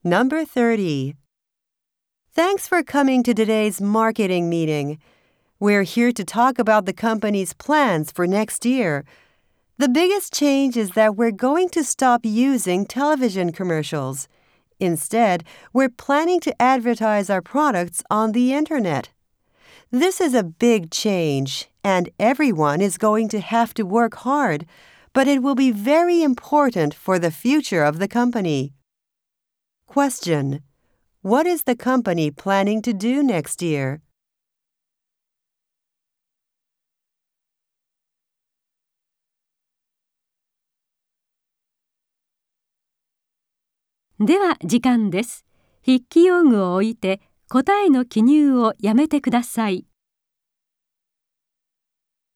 Number 30. Thanks for coming to today's marketing meeting. We're here to talk about the company's plans for next year. The biggest change is that we're going to stop using television commercials. Instead, we're planning to advertise our products on the internet. This is a big change, and everyone is going to have to work hard, but it will be very important for the future of the company. Question: What is the company planning to do next year? では時間です。筆記用具を置いて答えの記入をやめてください。